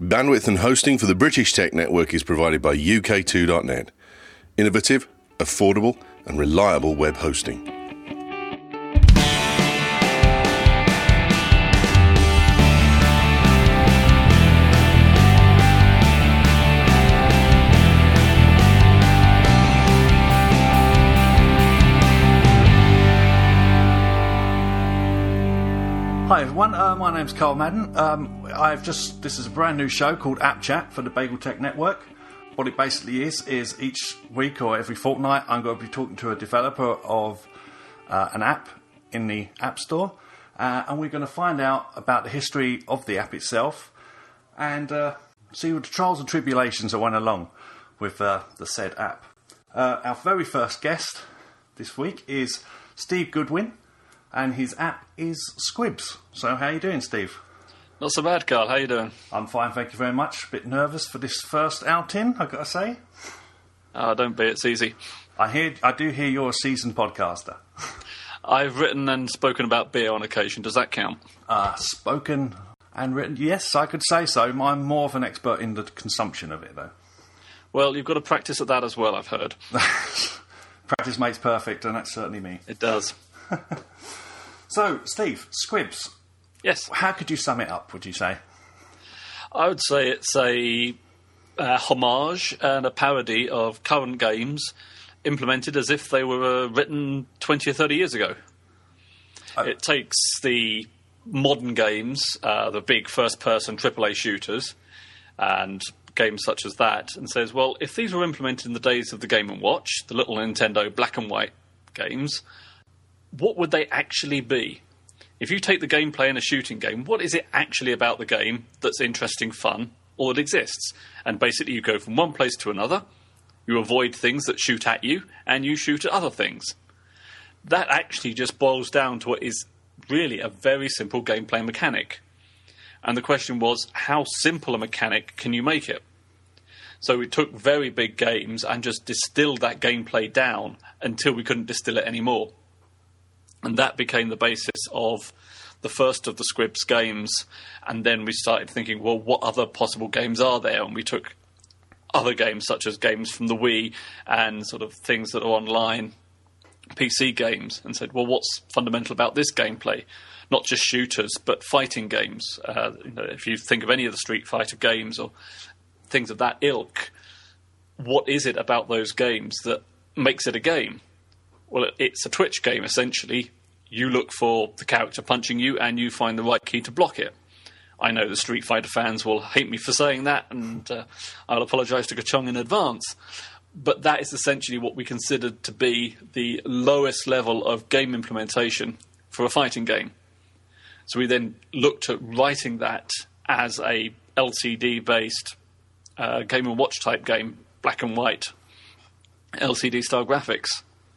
Bandwidth and hosting for the British Tech Network is provided by UK2.net. Innovative, affordable and reliable web hosting. Hi everyone, my name's Carl Madden. This is a brand new show called App Chat for the Bagel Tech Network. What it basically is each week or every fortnight I'm going to be talking to a developer of an app in the App Store, and we're going to find out about the history of the app itself and see what the trials and tribulations that went along with the said app. Our very first guest this week is Steve Goodwin, and his app is Squibs. So how are you doing, Steve? Not so bad, Carl. How you doing? I'm fine, thank you very much. A bit nervous for this first outing, I've got to say. Oh, don't be. It's easy. I do hear you're a seasoned podcaster. I've written and spoken about beer on occasion. Does that count? Spoken and written, yes, I could say so. I'm more of an expert in the consumption of it, though. Well, you've got to practice at that as well, I've heard. Practice makes perfect, and that's certainly me. It does. So, Steve, Squibs. Yes. How could you sum it up, would you say? I would say it's a homage and a parody of current games implemented as if they were written 20 or 30 years ago. It takes the modern games, the big first-person AAA shooters, and games such as that, and says, well, if these were implemented in the days of the Game & Watch, the little Nintendo black and white games, what would they actually be? If you take the gameplay in a shooting game, what is it actually about the game that's interesting, fun, or that exists? And basically you go from one place to another, you avoid things that shoot at you, and you shoot at other things. That actually just boils down to what is really a very simple gameplay mechanic. And the question was, how simple a mechanic can you make it? So we took very big games and just distilled that gameplay down until we couldn't distill it anymore. And that became the basis of the first of the Squibs games. And then we started thinking, well, what other possible games are there? And we took other games, such as games from the Wii and sort of things that are online, PC games, and said, well, what's fundamental about this gameplay? Not just shooters, but fighting games. If you think of any of the Street Fighter games or things of that ilk, what is it about those games that makes it a game? Well, it's a twitch game, essentially. You look for the character punching you, and you find the right key to block it. I know the Street Fighter fans will hate me for saying that, and I'll apologise to Gachong in advance. But that is essentially what we considered to be the lowest level of game implementation for a fighting game. So we then looked at writing that as a LCD-based Game & Watch type game, black and white, LCD-style graphics.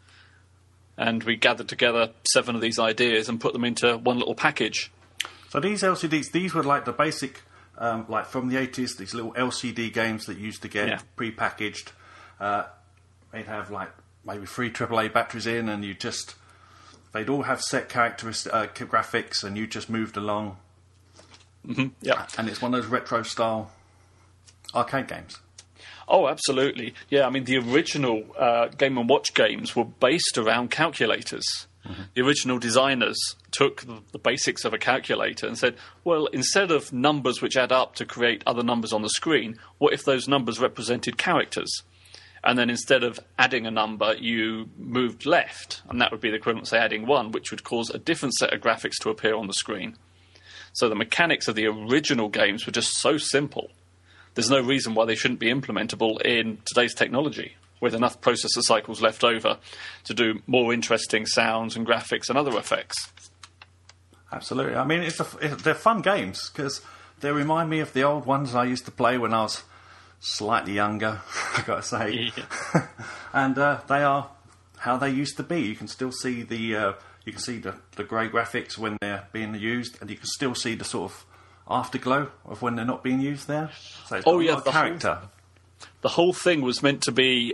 And we gathered together 7 of these ideas and put them into one little package. So these LCDs, these were like the basic, like from the 80s, these little LCD games that you used to get pre-packaged. They'd have like maybe 3 AAA batteries in, and they'd all have set graphics, and you just moved along. Mm-hmm. Yeah. And it's one of those retro-style arcade games. Oh, absolutely. Yeah, I mean, the original Game & Watch games were based around calculators. Mm-hmm. The original designers took the basics of a calculator and said, well, instead of numbers which add up to create other numbers on the screen, what if those numbers represented characters? And then instead of adding a number, you moved left, and that would be the equivalent, say, adding 1, which would cause a different set of graphics to appear on the screen. So the mechanics of the original games were just so simple. There's no reason why they shouldn't be implementable in today's technology, with enough processor cycles left over to do more interesting sounds and graphics and other effects. Absolutely. I mean, they're fun games, because they remind me of the old ones I used to play when I was slightly younger, I've got to say. Yeah. And they are how they used to be. You can still see the grey graphics when they're being used, and you can still see the sort of afterglow of when they're not being used there. So it's got a lot of character. The whole thing was meant to be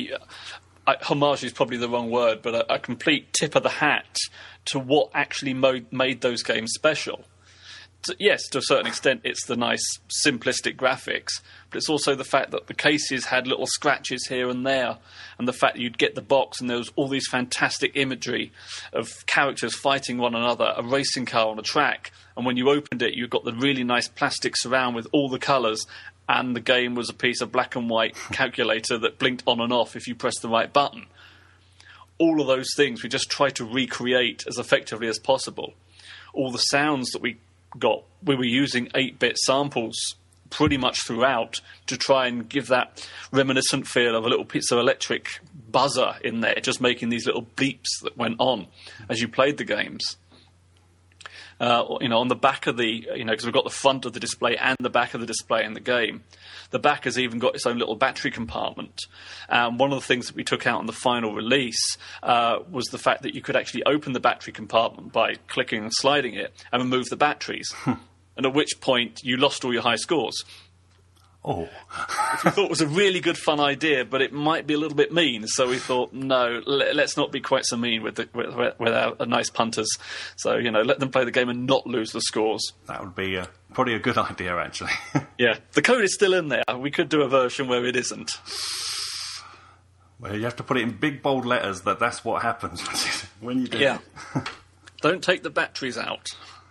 homage is probably the wrong word, but a complete tip of the hat to what actually made those games special. yes, to a certain extent, it's the nice, simplistic graphics, but it's also the fact that the cases had little scratches here and there, and the fact that you'd get the box and there was all these fantastic imagery of characters fighting one another, a racing car on a track, and when you opened it, you got the really nice plastic surround with all the colours, and the game was a piece of black and white calculator that blinked on and off if you pressed the right button. All of those things we just tried to recreate as effectively as possible. All the sounds that we were using 8-bit samples pretty much throughout to try and give that reminiscent feel of a little piece of electric buzzer in there, just making these little bleeps that went on as you played the games. On the back of the, because we've got the front of the display and the back of the display in the game. The back has even got its own little battery compartment. One of the things that we took out on the final release was the fact that you could actually open the battery compartment by clicking and sliding it and remove the batteries. And at which point you lost all your high scores. Oh. Which we thought was a really good, fun idea, but it might be a little bit mean. So we thought, no, let's not be quite so mean with our nice punters. So, let them play the game and not lose the scores. That would be probably a good idea, actually. Yeah, the code is still in there. We could do a version where it isn't. Well, you have to put it in big, bold letters that's what happens when you do it. Yeah. Don't take the batteries out.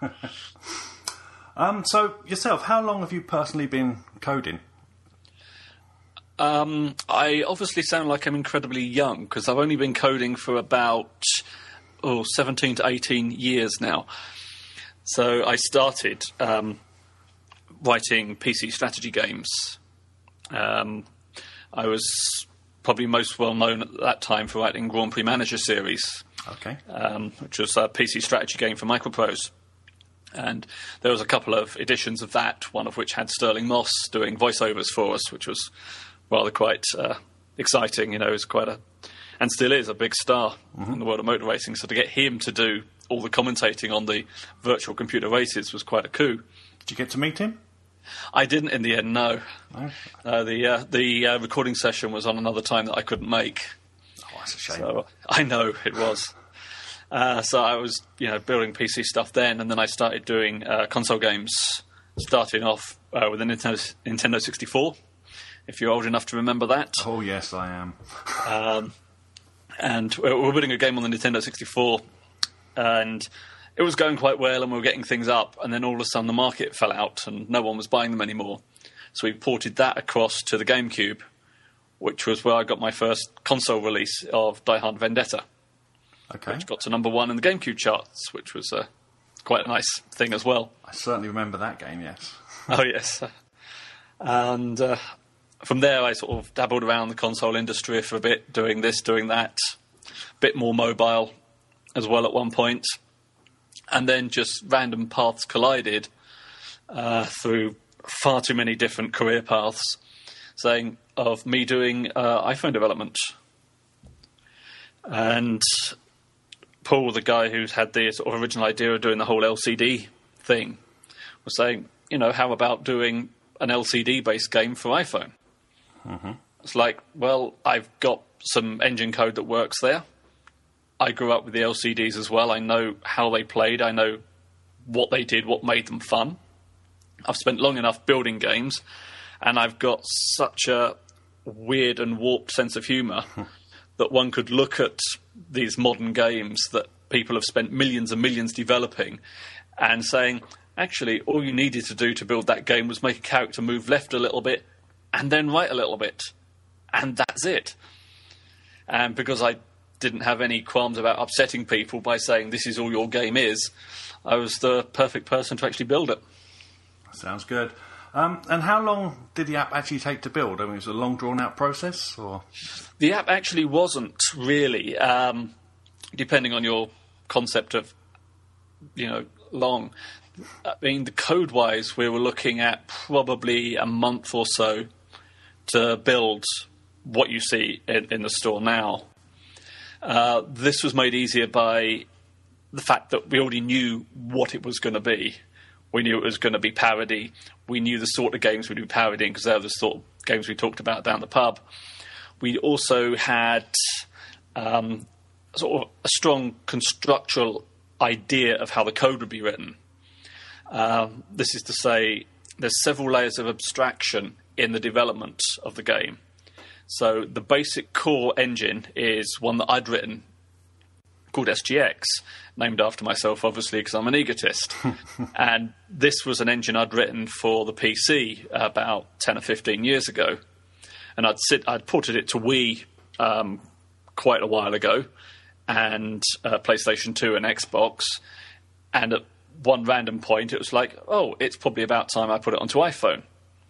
So, yourself, how long have you personally been coding? I obviously sound like I'm incredibly young, because I've only been coding for about 17 to 18 years now. So I started writing PC strategy games. I was probably most well known at that time for writing Grand Prix Manager series, which was a PC strategy game for Microprose. And there was a couple of editions of that, one of which had Sterling Moss doing voiceovers for us, which was rather quite exciting. He was quite and still is, a big star in the world of motor racing. So to get him to do all the commentating on the virtual computer races was quite a coup. Did you get to meet him? I didn't in the end, no. The recording session was on another time that I couldn't make. Oh, that's a shame. So, I know, it was. So I was, building PC stuff then, and then I started doing console games, starting off with the Nintendo 64, if you're old enough to remember that. Oh, yes, I am. And we were building a game on the Nintendo 64, and it was going quite well, and we were getting things up, and then all of a sudden the market fell out, and no one was buying them anymore. So we ported that across to the GameCube, which was where I got my first console release of Die Hard Vendetta. Okay. Which got to number 1 in the GameCube charts, which was quite a nice thing as well. I certainly remember that game, yes. Oh, yes. And from there, I sort of dabbled around the console industry for a bit, doing this, doing that. A bit more mobile as well at one point. And then just random paths collided through far too many different career paths, saying of me doing iPhone development. And Paul, the guy who's had the sort of original idea of doing the whole LCD thing, was saying, how about doing an LCD-based game for iPhone? Mm-hmm. It's like, well, I've got some engine code that works there. I grew up with the LCDs as well. I know how they played. I know what they did, what made them fun. I've spent long enough building games, and I've got such a weird and warped sense of humour that one could look at these modern games that people have spent millions and millions developing and saying, actually, all you needed to do to build that game was make a character move left a little bit and then right a little bit. And that's it. And because I didn't have any qualms about upsetting people by saying this is all your game is, I was the perfect person to actually build it. Sounds good. And how long did the app actually take to build? I mean, was it a long, drawn-out process? Or the app actually wasn't really, depending on your concept of, long. I mean, the code-wise, we were looking at probably a month or so to build what you see in the store now. This was made easier by the fact that we already knew what it was going to be. We knew it was going to be parody. We knew the sort of games we'd be parodying because they were the sort of games we talked about down the pub. We also had sort of a strong constructural idea of how the code would be written. This is to say, there's several layers of abstraction in the development of the game. So the basic core engine is one that I'd written called SGX, named after myself, obviously, because I'm an egotist. And this was an engine I'd written for the PC about 10 or 15 years ago. And I'd ported it to Wii quite a while ago, and PlayStation 2 and Xbox. And at one random point, it was like, oh, it's probably about time I put it onto iPhone.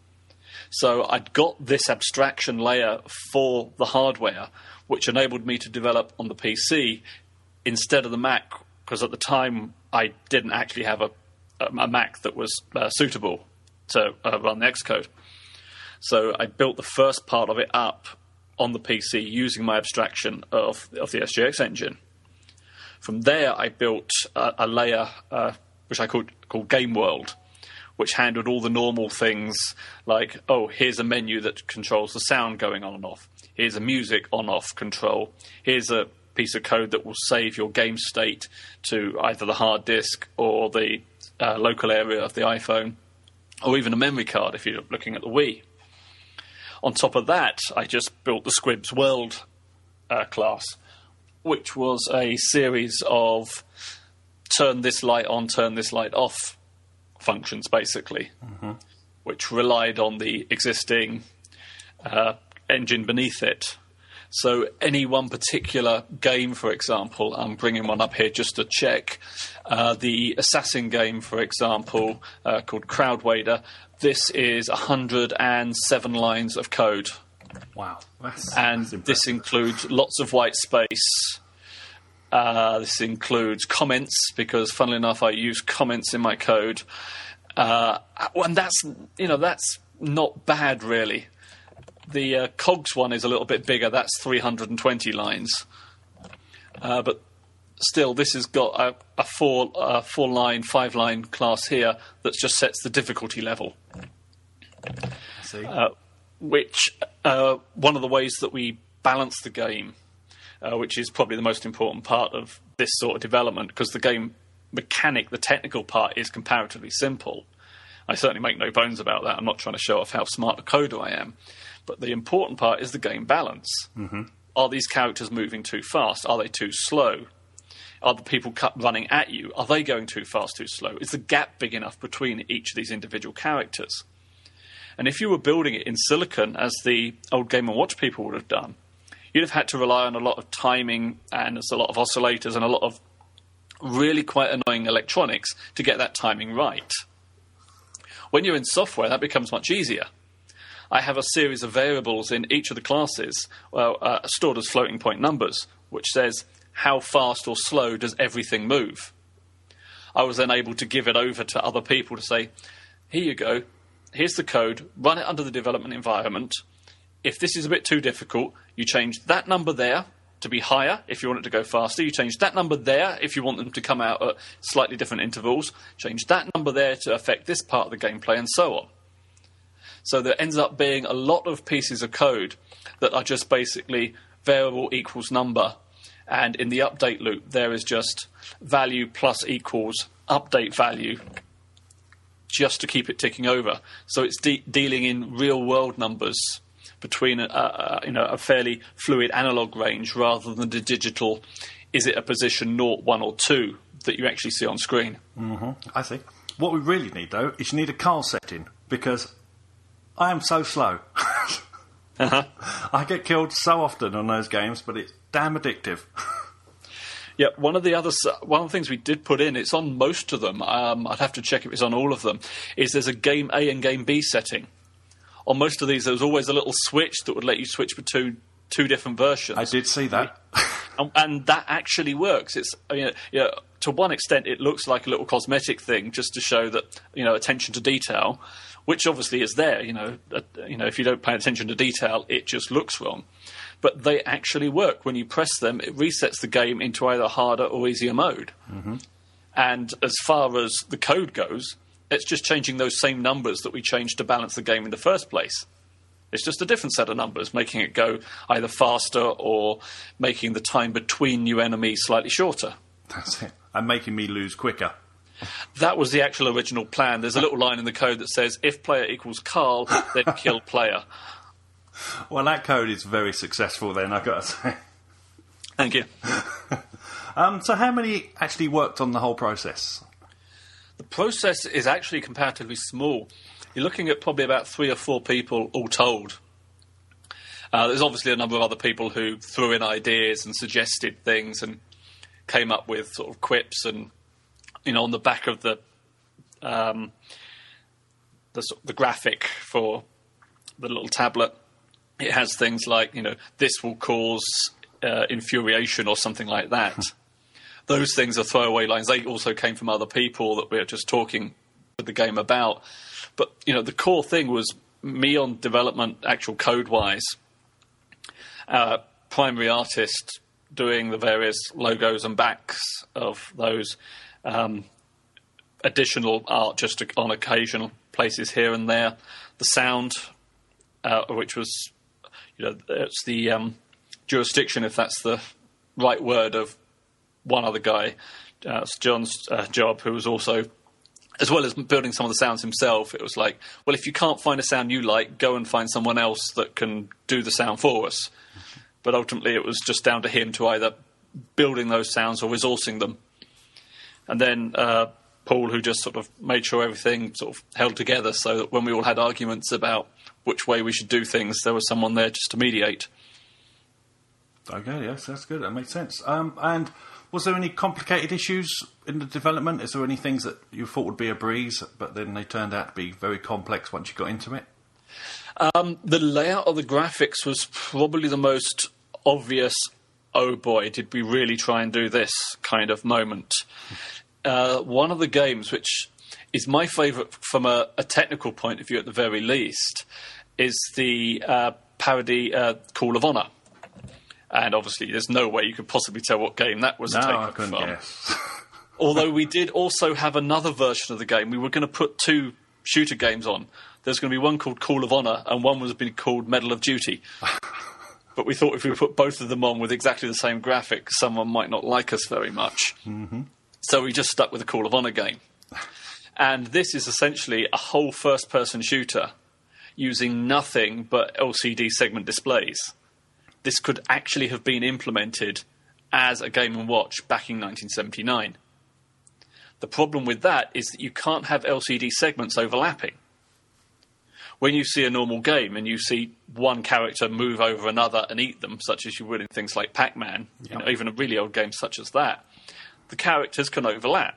So I'd got this abstraction layer for the hardware, which enabled me to develop on the PC instead of the Mac, because at the time I didn't actually have a Mac that was suitable to run the Xcode. So I built the first part of it up on the PC using my abstraction of the SGX engine. From there, I built a layer which I called Game World, which handled all the normal things like, oh, here's a menu that controls the sound going on and off. Here's a music on-off control. Here's a piece of code that will save your game state to either the hard disk or the local area of the iPhone, or even a memory card if you're looking at the Wii. On top of that, I just built the Squibs World class, which was a series of turn this light on, turn this light off functions, basically, which relied on the existing engine beneath it. So any one particular game, for example, I'm bringing one up here just to check, the Assassin game, for example, called Crowdwader, this is 107 lines of code. Wow. That's this includes lots of white space. This includes comments, because funnily enough, I use comments in my code. And that's not bad, really. The COGS one is a little bit bigger. That's 320 lines. But still, this has got a four-line, five-line class here that just sets the difficulty level. I see. Which one of the ways that we balance the game, which is probably the most important part of this sort of development, because the game mechanic, the technical part, is comparatively simple. I certainly make no bones about that. I'm not trying to show off how smart a coder I am. But the important part is the game balance. Mm-hmm. Are these characters moving too fast? Are they too slow? Are the people running at you? Are they going too fast, too slow? Is the gap big enough between each of these individual characters? And if you were building it in Silicon, as the old Game & Watch people would have done, you'd have had to rely on a lot of timing, and there's a lot of oscillators and a lot of really quite annoying electronics to get that timing right. When you're in software, that becomes much easier. I have a series of variables in each of the classes stored as floating point numbers, which says how fast or slow does everything move. I was then able to give it over to other people to say, here you go, here's the code, run it under the development environment. If this is a bit too difficult, you change that number there to be higher if you want it to go faster. You change that number there if you want them to come out at slightly different intervals. Change that number there to affect this part of the gameplay, and so on. So there ends up being a lot of pieces of code that are just basically variable equals number. And in the update loop, there is just value plus equals update value just to keep it ticking over. So it's dealing in real-world numbers between a fairly fluid analog range rather than the digital, is it a position 0, 1 or 2 that you actually see on screen. Mm-hmm. I see. What we really need, though, is you need a Carl setting, because I am so slow. I get killed so often on those games, but it's damn addictive. Yeah, one of the things we did put in, it's on most of them, I'd have to check if it's on all of them, is there's a Game A and Game B setting. On most of these, there was always a little switch that would let you switch between two different versions. I did see that. And that actually works. It's, to one extent, it looks like a little cosmetic thing just to show that, attention to detail, which obviously is there. If you don't pay attention to detail, it just looks wrong. But they actually work. When you press them, it resets the game into either harder or easier mode. Mm-hmm. And as far as the code goes, it's just changing those same numbers that we changed to balance the game in the first place. It's just a different set of numbers, making it go either faster or making the time between new enemies slightly shorter. That's it. And making me lose quicker. That was the actual original plan. There's a little line in the code that says, if player equals Carl, then kill player. Well, that code is very successful then, I've got to say. Thank you. So how many actually worked on the whole process? The process is actually comparatively small. You're looking at probably about 3 or 4 people all told. There's obviously a number of other people who threw in ideas and suggested things and came up with sort of quips, and on the back of the graphic for the little tablet, it has things like, this will cause infuriation or something like that. Those things are throwaway lines. They also came from other people that we were just talking with the game about. But, the core thing was me on development, actual code-wise, primary artist doing the various logos and backs of those, additional art just on occasional places here and there. The sound, which was, it's the jurisdiction, if that's the right word, of one other guy. It's John's job, who was also, as well as building some of the sounds himself, it was like, well, if you can't find a sound you like, go and find someone else that can do the sound for us. But ultimately it was just down to him to either building those sounds or resourcing them. And then Paul, who just sort of made sure everything sort of held together, so that when we all had arguments about which way we should do things, there was someone there just to mediate. Okay, yes, that's good. That makes sense. And was there any complicated issues in the development? Is there any things that you thought would be a breeze, but then they turned out to be very complex once you got into it? The layout of the graphics was probably the most obvious, oh boy, did we really try and do this kind of moment. One of the games, which is my favourite from a technical point of view at the very least, is the parody Call of Honor. And obviously there's no way you could possibly tell what game that was taken from. I couldn't guess. Although we did also have another version of the game. We were going to put 2 shooter games on. There's going to be one called Call of Honor and one was being called Medal of Duty. But we thought if we put both of them on with exactly the same graphics, someone might not like us very much. Mm-hmm. So we just stuck with the Call of Honor game. And this is essentially a whole first-person shooter using nothing but LCD segment displays. This could actually have been implemented as a Game & Watch back in 1979. The problem with that is that you can't have LCD segments overlapping. When you see a normal game and you see one character move over another and eat them, such as you would in things like Pac-Man, even a really old game such as that, the characters can overlap.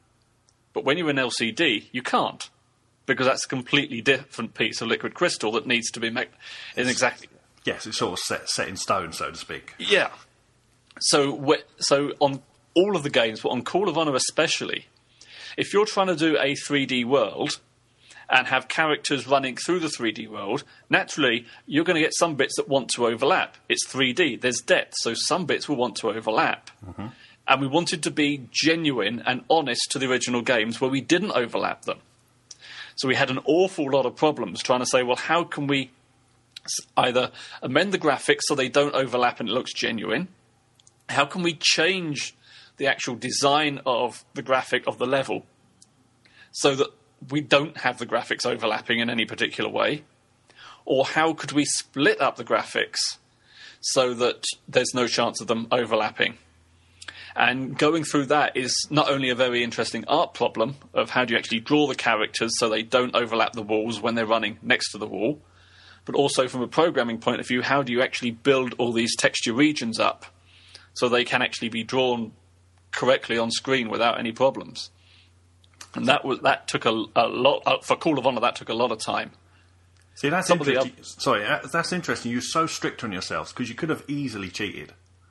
But when you're in LCD, you can't, because that's a completely different piece of liquid crystal that needs to be made in exactly... Yes, it's sort of set in stone, so to speak. Yeah. So on all of the games, but on Call of Honor especially, if you're trying to do a 3D world and have characters running through the 3D world, naturally, you're going to get some bits that want to overlap. It's 3D. There's depth, so some bits will want to overlap. Mm-hmm. And we wanted to be genuine and honest to the original games where we didn't overlap them. So we had an awful lot of problems trying to say, well, how can we either amend the graphics so they don't overlap and it looks genuine? How can we change the actual design of the graphic of the level so that we don't have the graphics overlapping in any particular way? Or how could we split up the graphics so that there's no chance of them overlapping? And going through that is not only a very interesting art problem of how do you actually draw the characters so they don't overlap the walls when they're running next to the wall, but also from a programming point of view, how do you actually build all these texture regions up so they can actually be drawn correctly on screen without any problems? And that took a lot for Call of Honor. That took a lot of time. See, that's interesting. Sorry, that's interesting. You're so strict on yourselves because you could have easily cheated.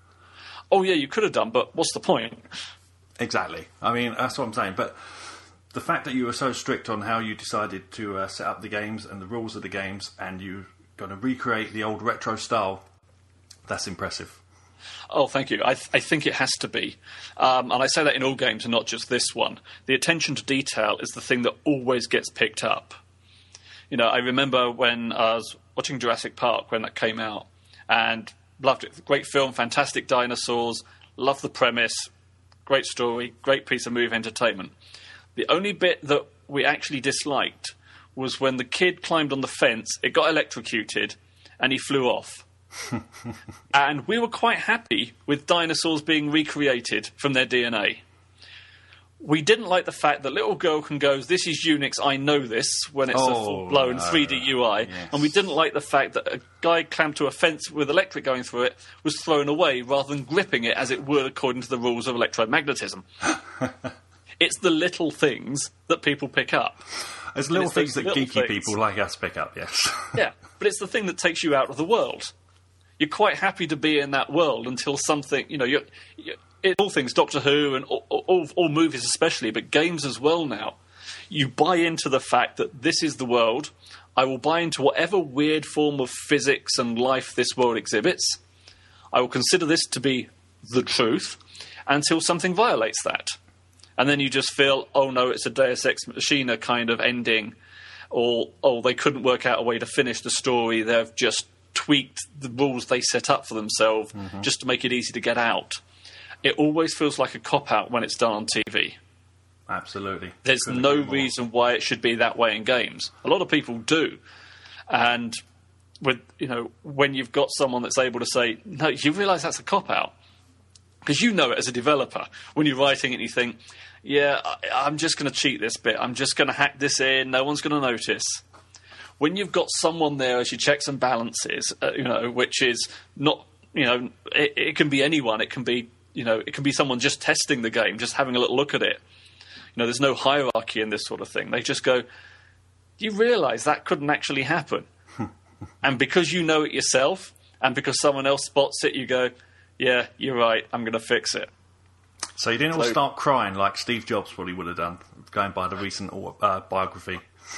Oh yeah, you could have done, but what's the point? Exactly. I mean, that's what I'm saying. But the fact that you were so strict on how you decided to set up the games and the rules of the games, and you're going to recreate the old retro style, that's impressive. Oh, thank you. I think it has to be. And I say that in all games and not just this one. The attention to detail is the thing that always gets picked up. You know, I remember when I was watching Jurassic Park when that came out and loved it. Great film, fantastic dinosaurs, loved the premise, great story, great piece of movie entertainment. The only bit that we actually disliked was when the kid climbed on the fence, it got electrocuted, and he flew off. And we were quite happy with dinosaurs being recreated from their DNA. We didn't like the fact that little girl can go, this is Unix, I know this, when it's a full-blown 3D UI. Yes. And we didn't like the fact that a guy clamped to a fence with electric going through it was thrown away rather than gripping it as it would according to the rules of electromagnetism. It's the little things that people pick up. There's little things that little geeky things. people like us pick up, yes. Yeah, but it's the thing that takes you out of the world. You're quite happy to be in that world until something, you're all things, Doctor Who and all movies especially, but games as well now. You buy into the fact that this is the world. I will buy into whatever weird form of physics and life this world exhibits. I will consider this to be the truth until something violates that. And then you just feel, oh no, it's a Deus Ex Machina kind of ending, or, oh, they couldn't work out a way to finish the story, they've just tweaked the rules they set up for themselves just to make it easy to get out. It always feels like a cop-out when it's done on TV. Absolutely. There's Couldn't no agree more. reason why it should be that way in games. A lot of people do. And with when you've got someone that's able to say, no, you realise that's a cop-out. Because you know it as a developer. When you're writing it and you think, yeah, I'm just going to cheat this bit. I'm just going to hack this in. No one's going to notice. When you've got someone there as your checks and balances, which is not, it can be anyone. It can be, it can be someone just testing the game, just having a little look at it. There's no hierarchy in this sort of thing. They just go, you realise that couldn't actually happen. And because you know it yourself, and because someone else spots it, you go, yeah, you're right, I'm going to fix it. So you didn't all start crying like Steve Jobs probably would have done, going by the recent biography.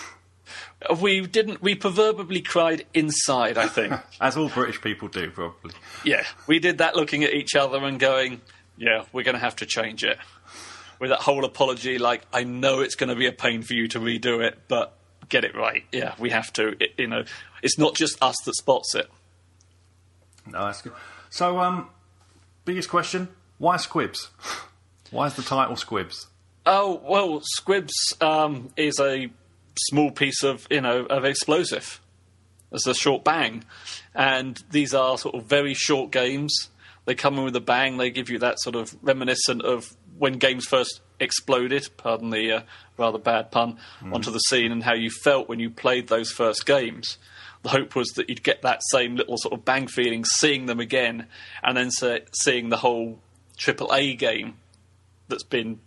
We didn't. We proverbially cried inside, I think. As all British people do, probably. Yeah, we did that looking at each other and going, yeah, we're going to have to change it. With that whole apology, like, I know it's going to be a pain for you to redo it, but get it right. Yeah, we have to. It's not just us that spots it. No, that's good. So, biggest question, why Squibs? Why is the title Squibs? Oh, well, Squibs is a small piece of explosive. It's a short bang. And these are sort of very short games. They come in with a bang. They give you that sort of reminiscent of when games first exploded, pardon the rather bad pun, onto the scene, and how you felt when you played those first games. The hope was that you'd get that same little sort of bang feeling seeing them again, and then seeing the whole AAA game that's been,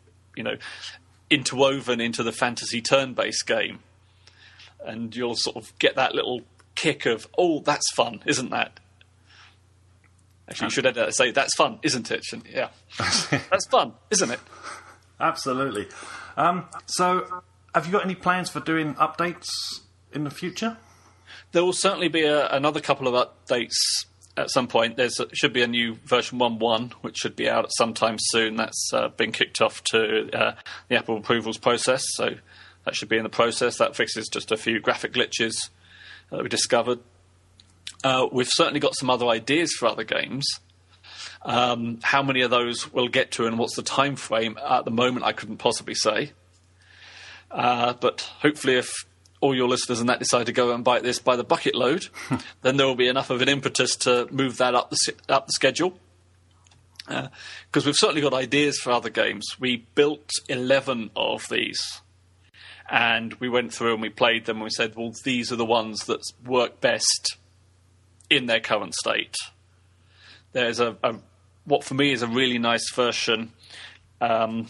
interwoven into the fantasy turn-based game. And you'll sort of get that little kick of, oh, that's fun, isn't that? Actually, you should say, that's fun, isn't it? Yeah. That's fun, isn't it? Absolutely. So, have you got any plans for doing updates in the future? There will certainly be another couple of updates at some point. There should be a new version 1.1, which should be out at some time soon. That's been kicked off to the Apple approvals process, so that should be in the process. That fixes just a few graphic glitches that we discovered. We've certainly got some other ideas for other games. How many of those we'll get to and what's the time frame at the moment, I couldn't possibly say. But hopefully if all your listeners and that decide to go and bite this by the bucket load, then there will be enough of an impetus to move that up the schedule. Because we've certainly got ideas for other games. We built 11 of these. And we went through and we played them and we said, well, these are the ones that work best in their current state. There's what for me is a really nice version. I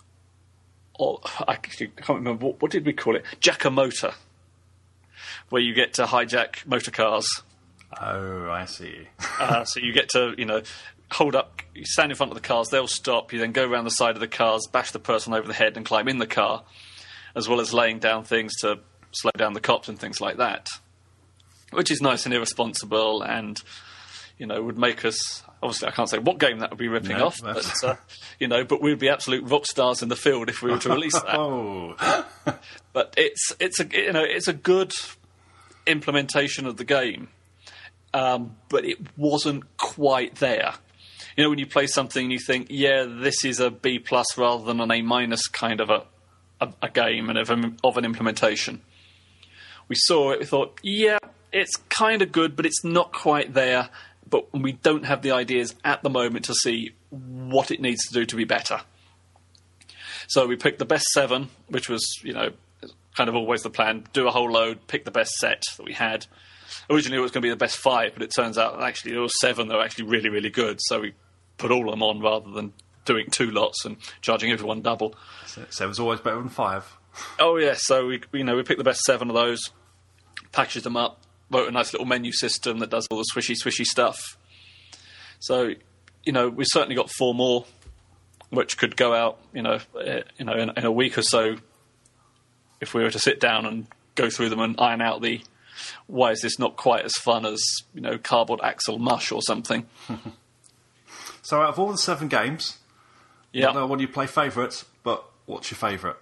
can't remember, what did we call it? Jack-a-motor, where you get to hijack motor cars. Oh, I see. So you get to, hold up, you stand in front of the cars, they'll stop, you then go around the side of the cars, bash the person over the head and climb in the car, as well as laying down things to slow down the cops and things like that. Which is nice and irresponsible and, would make us... Obviously, I can't say what game that would be ripping off, but we'd be absolute rock stars in the field if we were to release that. Oh. But it's a good implementation of the game, but it wasn't quite there. When you play something and you think, yeah, this is a B+ rather than an A- kind of a game and of an implementation. We saw it, we thought, yeah, it's kind of good, but it's not quite there. But we don't have the ideas at the moment to see what it needs to do to be better. So we picked the best 7, which was, kind of always the plan. Do a whole load, pick the best set that we had. Originally it was going to be the best 5, but it turns out that actually there were 7 that were actually really, really good. So we put all of them on rather than doing 2 lots and charging everyone double. 7's always better than 5. Oh, yeah. So we picked the best 7 of those, packaged them up, wrote a nice little menu system that does all the swishy stuff. So, we've certainly got 4 more, which could go out, in a week or so, if we were to sit down and go through them and iron out the why is this not quite as fun as cardboard axle mush or something. So, out of all the 7 games, yeah, not one you play favourites, but what's your favourite?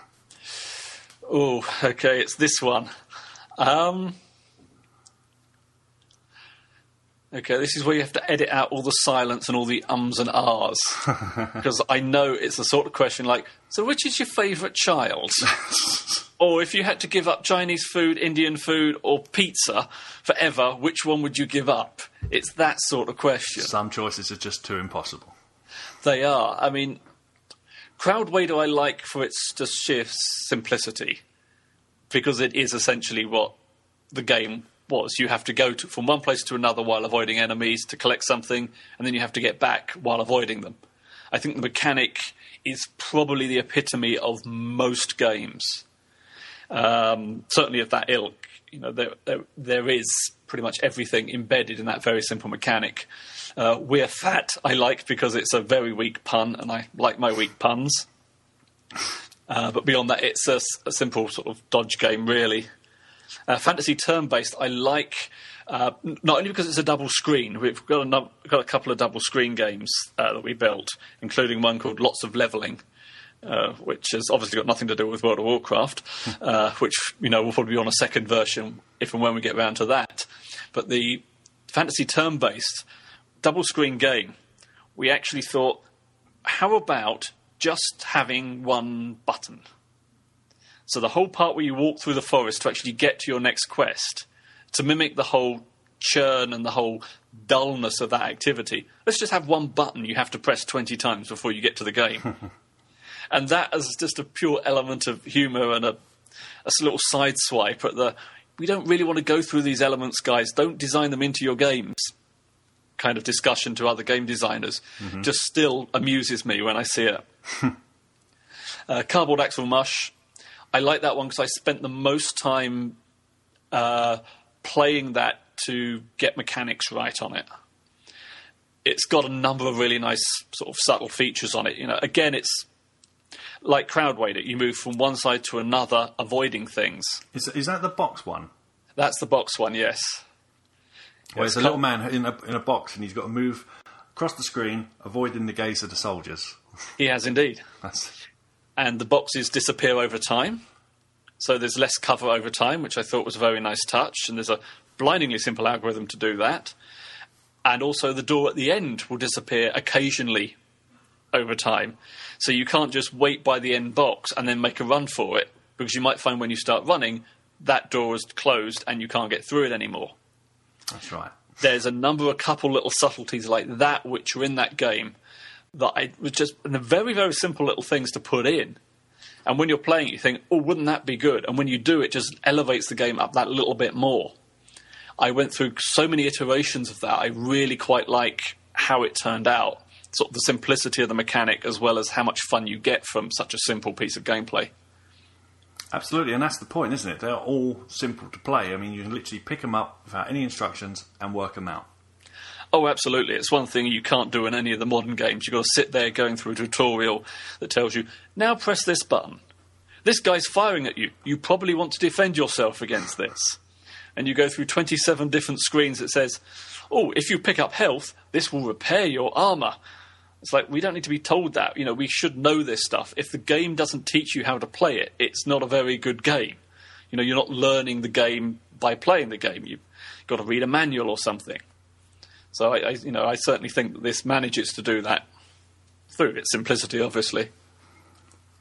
Oh, okay, it's this one. Okay, this is where you have to edit out all the silence and all the ums and ahs. Because I know it's the sort of question like, so which is your favourite child? Or if you had to give up Chinese food, Indian food, or pizza forever, which one would you give up? It's that sort of question. Some choices are just too impossible. They are. I mean, Crowdwader I like for its just sheer simplicity. Because it is essentially what the game was. You have to go from one place to another while avoiding enemies to collect something, and then you have to get back while avoiding them. I think the mechanic is probably the epitome of most games. Certainly of that ilk. There is pretty much everything embedded in that very simple mechanic. We're Fat I like because it's a very weak pun, and I like my weak puns. But beyond that, it's a simple sort of dodge game, really. Fantasy turn-based, I like, not only because it's a double screen. We've got a couple of double screen games that we built, including one called Lots of Levelling, which has obviously got nothing to do with World of Warcraft, which, will probably be on a second version if and when we get round to that. But the fantasy turn-based double screen game, we actually thought, how about just having one button? So the whole part where you walk through the forest to actually get to your next quest, to mimic the whole churn and the whole dullness of that activity, let's just have one button you have to press 20 times before you get to the game. And that as just a pure element of humour and a little side swipe at we don't really want to go through these elements, guys. Don't design them into your games. Kind of discussion to other game designers. Mm-hmm. Just still amuses me when I see it. Cardboard Axle Mush. I like that one because I spent the most time playing that to get mechanics right on it. It's got a number of really nice sort of subtle features on it. Again, it's like Crowdwader. You move from one side to another, avoiding things. Is that the box one? That's the box one, yes. Well, there's a little man in a box, and he's got to move across the screen, avoiding the gaze of the soldiers. He has indeed. And the boxes disappear over time. So there's less cover over time, which I thought was a very nice touch. And there's a blindingly simple algorithm to do that. And also the door at the end will disappear occasionally over time. So you can't just wait by the end box and then make a run for it, because you might find when you start running, that door is closed and you can't get through it anymore. That's right. There's a couple little subtleties like that which are in that game that was just very, very simple little things to put in. And when you're playing it, you think, oh, wouldn't that be good? And when you do, it just elevates the game up that little bit more. I went through so many iterations of that. I really quite like how it turned out. Sort of the simplicity of the mechanic as well as how much fun you get from such a simple piece of gameplay. Absolutely, and that's the point, isn't it? They're all simple to play. I mean, you can literally pick them up without any instructions and work them out. Oh, absolutely. It's one thing you can't do in any of the modern games. You've got to sit there going through a tutorial that tells you, now press this button. This guy's firing at you. You probably want to defend yourself against this. And you go through 27 different screens that says, oh, if you pick up health, this will repair your armour. It's like, we don't need to be told that. We should know this stuff. If the game doesn't teach you how to play it, it's not a very good game. You're not learning the game by playing the game. You've got to read a manual or something. So I certainly think that this manages to do that through its simplicity, obviously.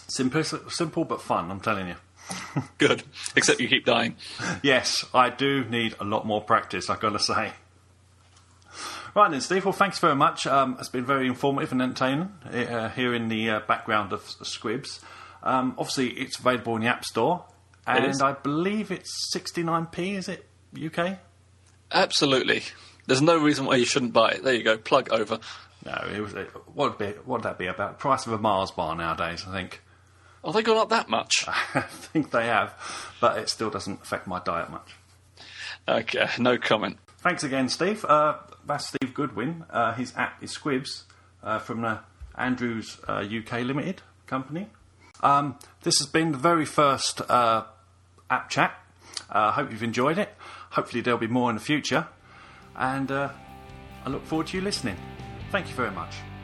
Simple but fun, I'm telling you. Good. Except you keep dying. Yes, I do need a lot more practice, I've got to say. Right then, Steve, well, thanks very much. It's been very informative and entertaining hearing the background of Squibs. Obviously, it's available in the App Store, and I believe it's 69p, is it, UK? Absolutely. There's no reason why you shouldn't buy it. There you go, plug over. No, what would that be about? The price of a Mars bar nowadays, I think. Oh, they gone up that much? I think they have, but it still doesn't affect my diet much. Okay, no comment. Thanks again, Steve. That's Steve Goodwin. His app is Squibs from the Andrews UK Limited company. This has been the very first app chat. I hope you've enjoyed it. Hopefully there'll be more in the future. And I look forward to you listening. Thank you very much.